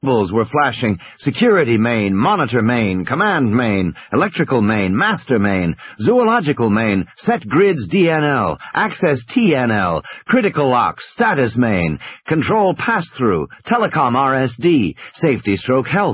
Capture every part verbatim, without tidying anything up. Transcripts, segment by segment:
Symbols were flashing: security main, monitor main, command main, electrical main, master main, zoological main, set grids D N L, access T N L, critical locks, status main, control pass-through, telecom R S D, safety stroke health.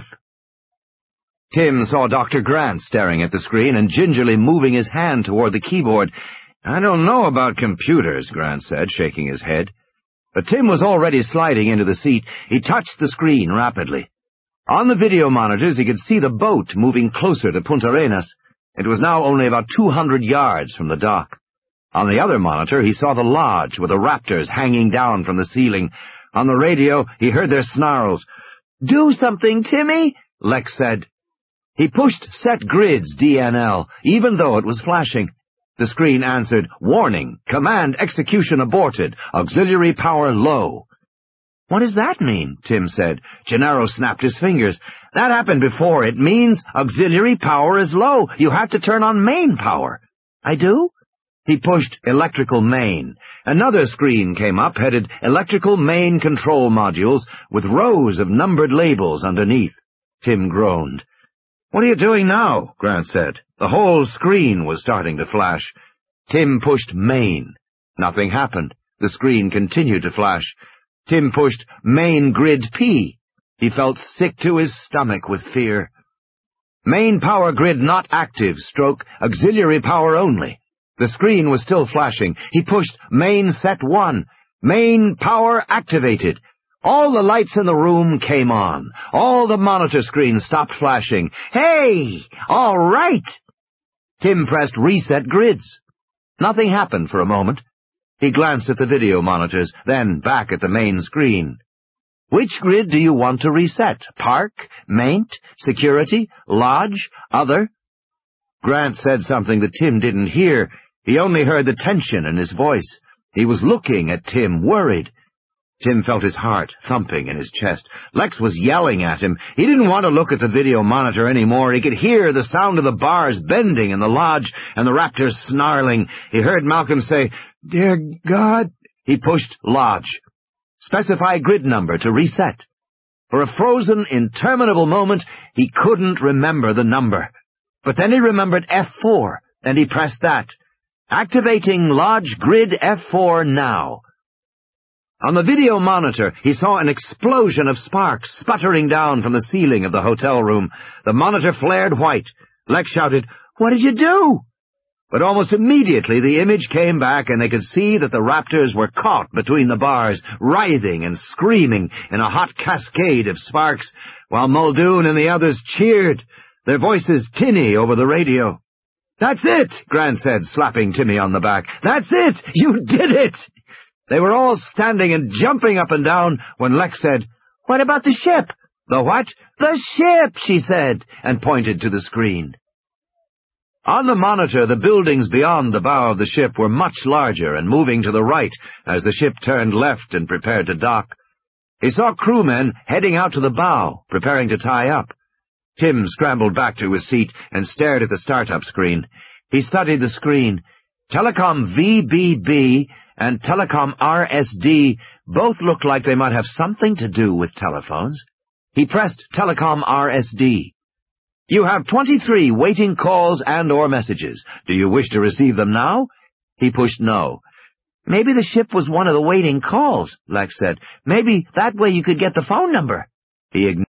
Tim saw Doctor Grant staring at the screen and gingerly moving his hand toward the keyboard. "I don't know about computers," Grant said, shaking his head. But Tim was already sliding into the seat. He touched the screen rapidly. On the video monitors, he could see the boat moving closer to Punta Arenas. It was now only about two hundred yards from the dock. On the other monitor, he saw the lodge with the raptors hanging down from the ceiling. On the radio, he heard their snarls. "Do something, Timmy," Lex said. He pushed Set Grids D N L, even though it was flashing. The screen answered, "Warning, command execution aborted, auxiliary power low." "What does that mean?" Tim said. Gennaro snapped his fingers. "That happened before. It means auxiliary power is low. You have to turn on main power." "I do?" He pushed electrical main. Another screen came up, headed electrical main control modules, with rows of numbered labels underneath. Tim groaned. "What are you doing now?" Grant said. The whole screen was starting to flash. Tim pushed main. Nothing happened. The screen continued to flash. Tim pushed main grid P. He felt sick to his stomach with fear. Main power grid not active, stroke, auxiliary power only. The screen was still flashing. He pushed main set one. Main power activated. All the lights in the room came on. All the monitor screens stopped flashing. "Hey! All right!" Tim pressed reset grids. Nothing happened for a moment. He glanced at the video monitors, then back at the main screen. "Which grid do you want to reset? Park? Maint? Security? Lodge? Other?" Grant said something that Tim didn't hear. He only heard the tension in his voice. He was looking at Tim, worried. Tim felt his heart thumping in his chest. Lex was yelling at him. He didn't want to look at the video monitor anymore. He could hear the sound of the bars bending in the lodge and the raptors snarling. He heard Malcolm say, "Dear God." He pushed lodge. Specify grid number to reset. For a frozen, interminable moment, he couldn't remember the number. But then he remembered F four, and he pressed that. Activating lodge grid F four now. On the video monitor, he saw an explosion of sparks sputtering down from the ceiling of the hotel room. The monitor flared white. Lex shouted, "What did you do?" But almost immediately the image came back, and they could see that the raptors were caught between the bars, writhing and screaming in a hot cascade of sparks, while Muldoon and the others cheered, their voices tinny over the radio. "That's it," Grant said, slapping Timmy on the back. "That's it! You did it!" They were all standing and jumping up and down when Lex said, "What about the ship?" "The what?" "The ship," she said, and pointed to the screen. On the monitor, the buildings beyond the bow of the ship were much larger and moving to the right as the ship turned left and prepared to dock. He saw crewmen heading out to the bow, preparing to tie up. Tim scrambled back to his seat and stared at the startup screen. He studied the screen. Telecom V B B and Telecom R S D both looked like they might have something to do with telephones. He pressed Telecom R S D. "You have twenty-three waiting calls and or messages. Do you wish to receive them now?" He pushed no. "Maybe the ship was one of the waiting calls," Lex said. "Maybe that way you could get the phone number." He ignored